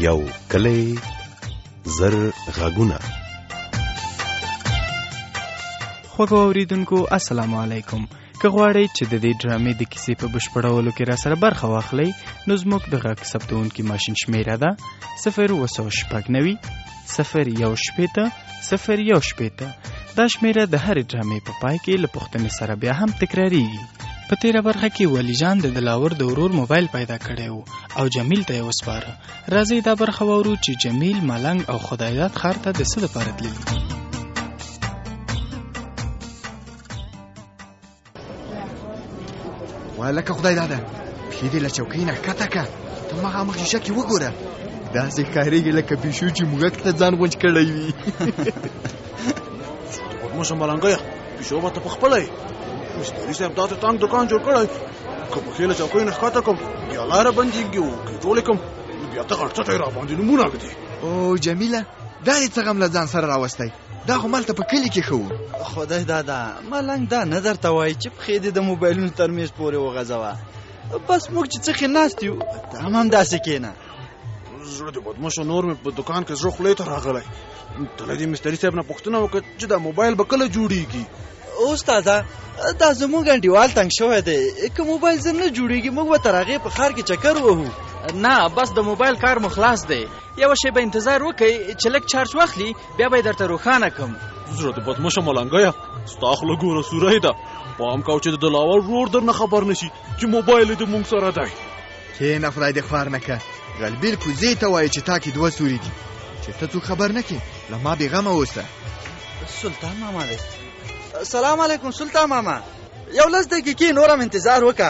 یو کلی زر غږونه. خوږو اوریدونکو السلام علیکم. که غواړئ چې د دې ډرامې د کیسې په بشپړولو کې را سره برخه واخلئ نو زموږ د غږ ثبتونکي ماشین شمیره ده 09069 018 018. دا شمیره د هرې ډرامې په پای کې له پوښتنې سره بیا هم تکراریږي. په تیره برخه کې ولی جان د دلاور د ورور موبایل پیدا کړی و او جمیل ته یې وسپاره. راځئ دا برخه واورو چې جمیل ملنګ او خدایداد ښار ته د څه دپاره تللي. ولکه خدایداده پښې دې له چوکۍ نه ښکته که ته مخامخ شیشه کې وګوره داسې ښکارېږي لکه پیشو چې موږک ته ځان غونج کړی وي. بدموشه ملنګیه پیشو به ته پخپله یې مستري صاحب داسې تنګ دوکان جوړ کړی که پښې له چوکۍ نه ښکته کړم بیا لاره بندېږي او که ټولې کړم بیا ته غړچټی راباندې نومونه ږدې. او جمیله دا دې څه غم له ځان سره راوستی؟ دا خو مالته په کلي کې ښه و. خدای دادا ملنګ دا نه درته وایي چې پښې دې د موبایلونو تر میز پورې وغځوه. بس موږ چې څخې ناست یو ته هم همداسې کښېنه. زړه د بدموشه نور مې په دوکان کې زړه خولې ته راغلی. ته له دې مستري صاحب نه پوښتنه وکړه چې دا موبایل به کله جوړېږي. استاده دا زموږ انډیوال تنګ شوی دی که موبایل زر نه جوړېږي موږ به تر هغې په ښار کې چکر وهو. نه بس د موبایل کار مو خلاص دی. یوه شیبه انتظار وکئ چې لږ چارج واخلي بیا به یې درته روښانه کړم. زړه د بدموشه ملنګیه ستا خوله ګوره سوری ده. پام کوه چې د دلاور ورور در نه خبر نشي چې موبایل یې د مونږ سره دی. کښېنه خدای دې خوار نه که غلبیل کوزې ته وایي چې تا کې 2 سوري دي چې ته څوک خبر نه کړې له ما بېغمه اوسه. سلطان ماما دی. سلام علیکم سلطان ماما. یو لس دقیقې نور هم انتظار وکړه.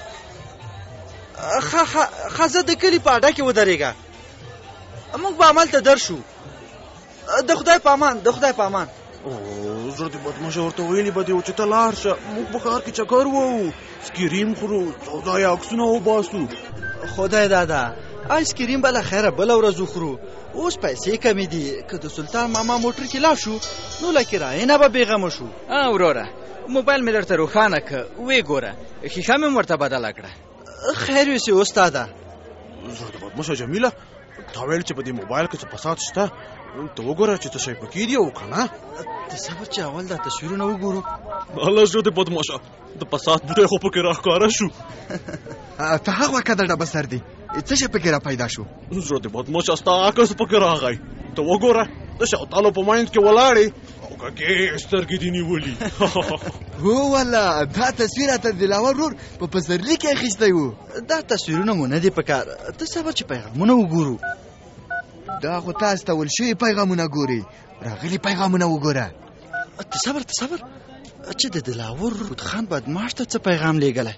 ښه زه د کلي په اډه کې ودرېږه موږ به عمل ته درشو. د خدای په امان د خدای په امان. زړه د بدموشه ورته ویلي به دې و چې ته لاړ شه موږ په ښار کې چکر ووو سکریم خورو سودا یا عکسونه وباسو. خدای دادا آیسکریم به له خیره بله ورځ وخورو. اوس پیسې کمې دي که د سلطان ماما موټر کې لاړ شو نو له کرایې نه به بېغمه شو. وروره موبایل مې درته روښانه که ویې ګوره ښیښه مې ورته بدله کړه. خیر یوسې استاده. زړه د بدموشه جمیله تا ویل چې په دې موبایل کې څه فساد شته ته وګوره چې څه شی پکې دي او که نه. د صبر چې اول دا تصویرونه وګورو. الله زړه د بدموشه د فساد بوټی خو پکې راښکاره شو. ته هغه وکه د ډبه سر دی څه شی پکې را پیدا شو؟ زړه د بدموشه ستا عکس پکې راغی. ته وګوره د شوتالو په منځ کې ولاړې او کږې سترګې دې نیولي. هو والله دا تصویر ته د دلاور ورور په پسرلي کې اخیستی و. دا تصویرونه مو نه دي په کار. ته صبر چې پیغامونه وګورو. دا خو تا استول شوي پیغامونه ګوري راغلي پیغامونه وګوره. ته صبر چې د دلاور خان بدمعاش ته څه پیغام لیږلی.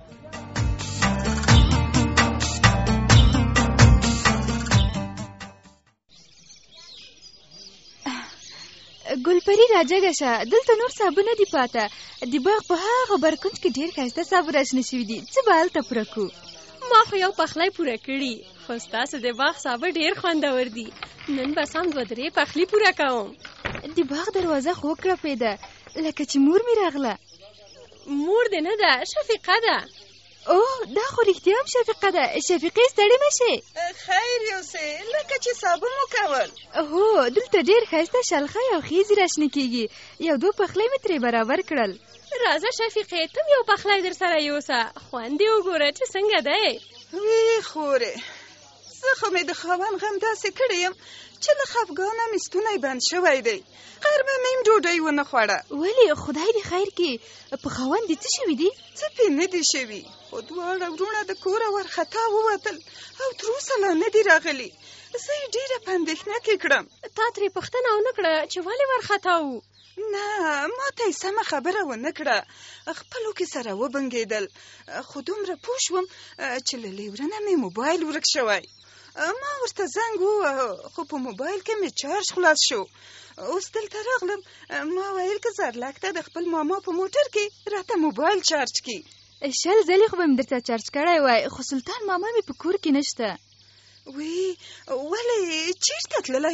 ګلپری راجګه شه دلته نور صابونه دي پاته. د باغ په هغه برکونج کې ډېر ښایسته صابه راشنه شوي دي. څه به هلته پوره کړو؟ ما خو یو پخلی پوره کړي خو ستاسو د باغ صابه ډېر خوندور دي. نن به سم 2-3 پخلی پوره کوم. د باغ دروازه خو وکړپېده لکه چې مور مې راغله. مور دې نه ده شفیقه ده. اوه دا خو رښتیا هم شفیقه ده. شفیقې ستړې مه شې. خیر یوسې لکه چې صابه مو کول. هو دلته ډېر ښایسته شلخی او خیزې راشنه کېږي. 1-2 پخلی مې ترې برابر کړل. راځه شفیقې تم یو پخلی در سره یوسه خوند یې وګوره چې څنګه دی. وی خورې زه خو مې د خاوند غم داسې کړی یم چې له خفګانه مې ستونی بند شوی دی. غرمه مې هم ډوډۍ ونه خوړه. ولې خدای دې خیر کړي په خاوند دې څه شوي دي؟ څه پې نه دي شوي خو دواړه وروڼه د کوره ورخطا ووتل او تر اوسه لا نه دي راغلي. زه یې ډېره په اندېښنه کې کړم. تا ترې پوښتنه ونه کړه چې ولې ورخطا وو؟ نه ما ته یې سمه خبره ونه کړه. خپلو کې سره وبنګېدل خو دومره پوه شوم چې له لیورنه مې موبایل ورک شوی. ما ورته زنګ ووهه خو په موبایل کې مې چارج خلاص شو. اوس دلته راغلم ما ویل که زرلک ته د خپل ماما په موټر کې راته موبایل چارج کړي. 10 ځلې خو به مې درته چارج کړی وای خو سلطان ماما مې په کور کې نشته. وی ولې چیرته تللی دی؟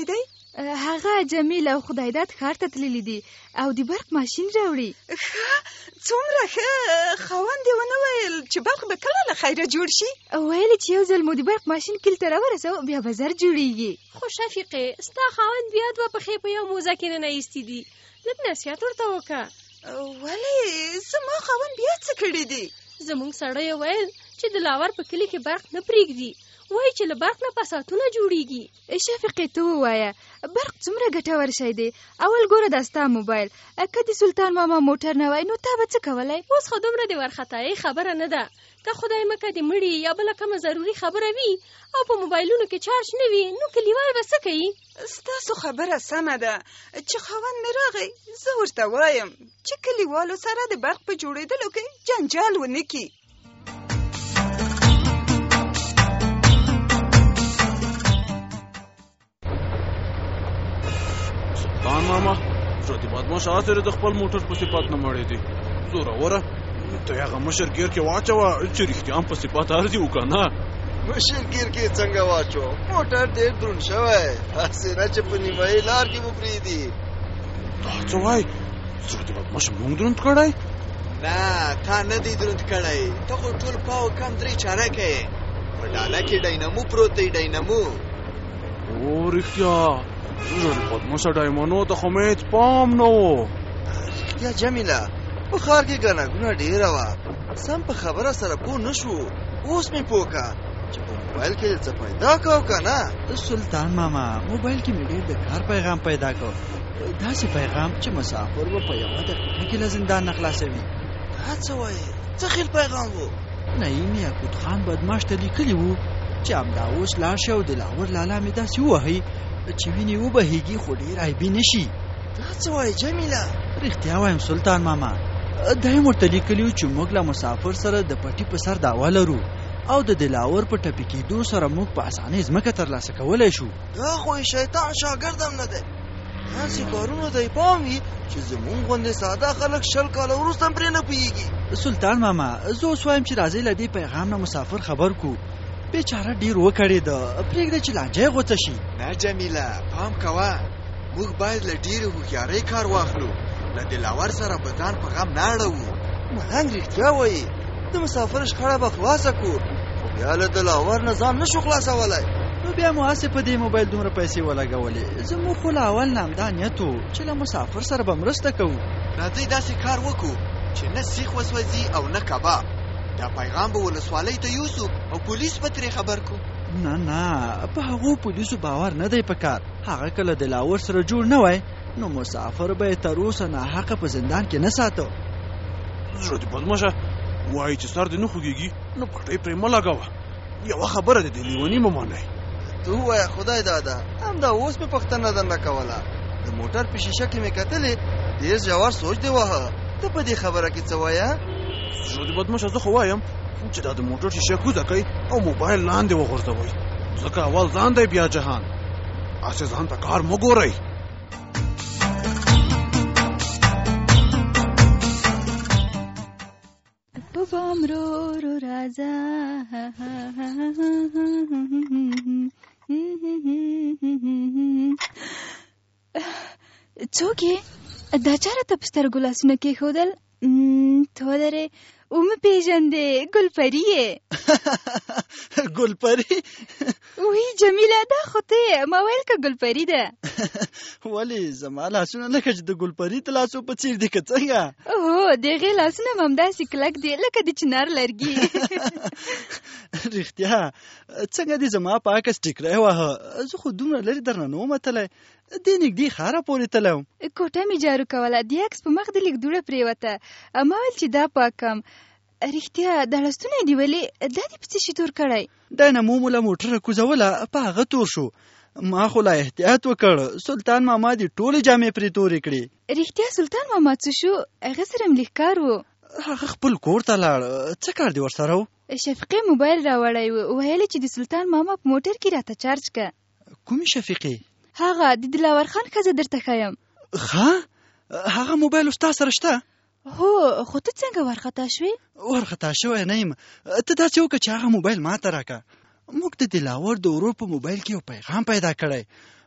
هغه جمیل او خدایداد ښار ته تللی دي او د برق ماشین راوړي. څومره ښه. خاوند یې ونه ویل چې برق به کله له خیره جوړ شي؟ ویلې چې یو ځل مو د برق ماشین کلي ته راورسو بیا به زر جوړیږي. خو شفیقې ستا خاوند بیا دوه پښې په یو موزه کې ننایستي دي، لږ نصیحت ورته وکړه. ولې زما خاوند بیا څه کړي دي؟ زموږ سړی ویل چې د لاور په کلي کې برق نه پرېږدي، وایي چې له برق نه پساتونه جوړیږي. شفیقې ته ووایه برق څومره ګټور شی دی. اول ګوره دا ستا موبایل، که د سلطان ماما موټر نه وای نو تا به څه کولی؟ اوس خو دومره د ورختایي خبره نه ده. که خدای مکه د مړي یا بله کومه ضروري خبره وي او په موبایلونو کې چارج نه وي نو کلیوال به څه کوي؟ ستاسو خبره سمه ده چې خاوند مې راغی، زه ورته وایم چې کلیوالو سره د برق په جوړېدلو کې جنجال ونه کړي. سلطان ماما شادي بدماش آسره د خپل موټر په صفات نه مړې دي. زوروره ته هغه مشر ګیر کې واچوه چې رښتیا هم په صفات ارزي وکنه. مشر ګیر کې څنګه واچو؟ موټر ډېر دروند شوی، هسې نه چې په نیمایي لار کې مو پرېږدي. دا څه وایي؟ شادي بدماش موږ دروند کړی؟ نه تا نه دی دروند کړی، ته خو ټول پاو کم 3 چارکه یې. په ډاله کې ډاینامو پروت دی. ډاینامو او رښتیا شادي بدماش ډایمانو ته خو مې هېڅ پام نه و. رښتیا جمیله په ښار کې ګڼه ګوڼه ډېره وه، سم په خبره سره پوه نه شو. اوس مې پوه که چې په موبایل کې څه پیدا کو که نه. سلطان ماما موبایل کې مې ډېر د کار پیغام پیدا کو، داسې پیغام چې مسافر به په یوه دقیقه کې له زندان نه خلاصوي. دا څه وایې؟ څه خیل پیغام و؟ نعیم یاقوت خان بدماش ته لیکلي وو چې همدا اوس لاړ شه او د لاور لالا مې داسې ووهئ چې وینې وبهیږي خو ډېر عیبي نه شي. دا څه وایې جمیله؟ رښتیا وایم سلطان ماما، دا یې ورته لیکلي وو چې موږ له مسافر سره د پټي په سر دعوه لرو او د دلاور په ټپي کېدو سره موږ په اسانۍ ځمکه ترلاسه کولی شو. دا خو یې شیطان شاګرد هم نه دی. داسې کارونو ته یې پام وي چې زمونږ غوندې ساده خلک 100 کاله وروسته هم پرې نه پوهېږي. سلطان ماما زه اوس وایم چې راځئ له دې پیغام نه مسافر خبر کړو. بیچاره ډېر وکړېده، پرېږده چې لانجه یې غوڅه شي. نه جمیله پام کوه، موږ باید له ډېرې هوښیارۍ کار واخلو، له دلاور سره به ځان په غم نه اړوو. ملنګ رښتیا وایي، د مسافر شخړه به خلاصه کړو، خو بیا له دلاور نه ځان نه شو خلاصولی. نو بیا مو هسې په دې موبایل دومره پیسې ولګولې. زموږ خو له اول نه همدا نیت و چې له مسافر سره به مرسته کوو. راځئ داسې کار وکړو چې نه سیخ وسوځي او نه کباب. دا پیغام به ولسوالۍ ته یوسو او پولیس به ترې خبر کو. نه نه په هغو پولیسو باور نه دی پکار. هغه کله د لاور سره جوړ نه وای نو مسافر به یې تر اوسه ناحقه په زندان کې نه ساتو. شادي بدماشه وایي چې سر دې نه خوږېږي نو پټۍ پرې مه لګوه. یوه خبره دې د لیوني مه منئ. ته ووایه خدای دادا، همدا اوس مې پوښتنه درنه کوله. د موټر په شیشه کې مې کتلې، ډېر ژور سوچ دې وهه. ته په دې خبره کې څه وایه؟ شادي بدماشه زه خو وایم چې دا د موټر شیشه کوزه کوي او موبایل لاندې وغورځوئ، ځکه اول ځان دی بیا جهان. هسې ځان ته کار مه ګورئ. په بام رو رو راځه څوک یې؟ دا چاره ته په سترګو لاسونه کېښودل؟ ته ودرې، ومې پېژندې، ګلپري یې. ګلپري؟ وی جمیله دا خو ته یې، ما ویل که ګلپري ده. ولې زما لاسونه لکه چې د ګلپري د لاسو په څېر دي که څنګه؟ هو د هغې لاسونه هم همداسې کلک دي لکه د چنار لرګي. رښتیا څنګه دې زما په عکس ټیکری وهه؟ زه خو دومره لرې درنه نه وم تلی، دې نږدې ښاره پورې تلی وم. کوټه مې جارو کوله، د عکس په مخ د لیک دوړه پرېوته. ما ویل چې دا پاکم. رښتیا دا لستونه دې ولې دا دې په څه شي تور کړی؟ ډاینامو مو له موټره کوزوله، په هغه تور شو. ما خو لا احتیاط وکړ، سلطان ماما دې ټولې جامې پرې تورې کړې. رښتیا سلطان ماما څه شو؟ هغه سره هم لیکار و. هغه خپل کور ته لاړ. څه کار دې ورسره و؟ شفیقې موبایل راوړی و، ویل چې د سلطان ماما په موټر کې راته چارج که. کومې شفیقې؟ هغه د دلاور خان ښځه درته ښیم. ښه هغه موبایل ستا سره شته؟ هو خو ته څنګه ورخطا شوې؟ ورخطا شوی نه یم. ته داسې وکړه چې هغه موبایل ما ته راکړه. موږ د دلاور د ورور په موبایل کې یو پیغام پیدا کړی.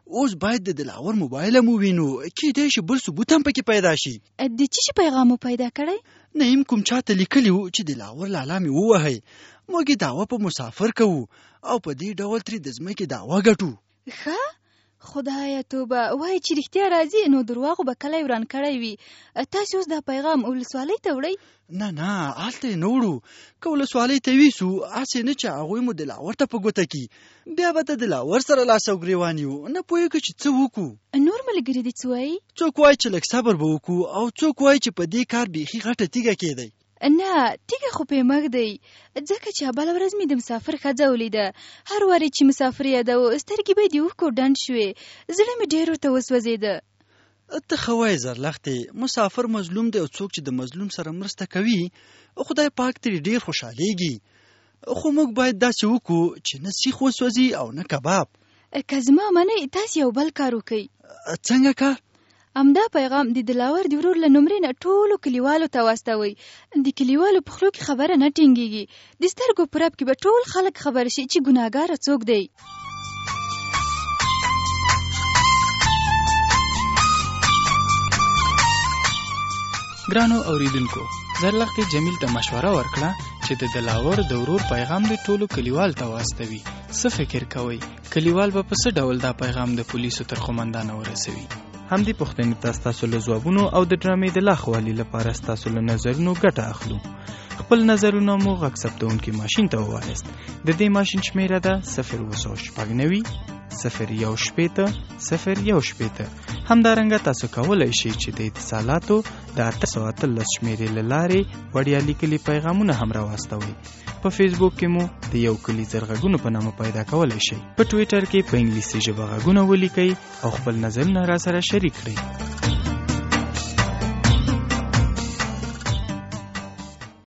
اوس باید د دلاور موبایل مو وینو کیدای شي بل ثبوت هم پکې پیدا شي. د څه شي پیغام مو پیدا کړی؟ نعیم کوم چاته لیکلی و چې دلاور لالا مې ووهی. موږ یې دعوه په مسافر کوو او په دې ډول ترې د ځمکې دعوه ګټو. ښه خدایه توبه، وایي چې رښتیا راځي نو درواغو به کلی وران کړی وي. تاسې اوس دا پیغام ولسوالۍ ته وړئ؟ نه هلته یې نه وړو. که ولسوالۍ ته ویسو هسې نه چې هغوی مو دلاور ته په ګوته کي، بیا به د دلاور سره لاس او ګرېوان یو. نه پوهېږو چې څه وکړو. نور ملګري دې څه وایي؟ څوک وایي چې لږ صبر به وکړو او څوک وایي چې په دې کار بیخي غټه تیږه کېدی. نه تیږه خو پې مږ دی، ځکه چې بله ورځ مې د مسافر ښځه ولیده. هر وارې چې مسافر یادوه سترګې به یې د اوښکو ډنډ شوې، زړه مې ډېر ورته وسوځېده. ته ښه وایې زرلښتې، مسافر مظلوم دی او څوک چې د مظلوم سره مرسته کوي خدای پاک ترې ډېر خوشحالېږي. خو موږ باید داسې وکړو چې نه سیخ وسوځي او نه کباب. که زما منئ تاسې یو بل کار وکئ. څنګه کار؟ همدا پیغام د دلاور د ورور له نمرې نه ټولو کلیوالو ته واستوئ. د کلیوالو په خولو کې خبره نه ټینګېږي، د سترګو په رپ کې به ټول خلک خبر شي چې ګناهګاره څوک دی. ګرانو اوریدونکو، زرلښتې جمیل ته مشوره ورکړه چې د دلاور د ورور پیغام د ټولو کلیوال ته واستوي. څه فکر کوئ؟ کلیوال به په څه ډول دا پیغام د پولیسو تر قومندانه ورسوي؟ همدې پوښتنې ته ستاسو له ځوابونو او د ډرامې د لا ښه والي لپاره ستاسو له نظرونو ګټه اخلو. خپل نظرونه مو غږ ثبتونکي ماشین ته ووایاست. د دې ماشین شمیره ده 02690 016 همدارنګه تاسو کولی شئ چې د اتصالاتو د 813 شمیرې له لارې وړیا لیکلي پیغامونه هم راواستوئ. په فیسبوک کې مو د یو کلی زرغږونو په نامه پیدا کولی شئ. په ټویټر کې په انګلیسي ژبه غږونه ولیکئ او خپل نظرونه راسره شریک کړئ.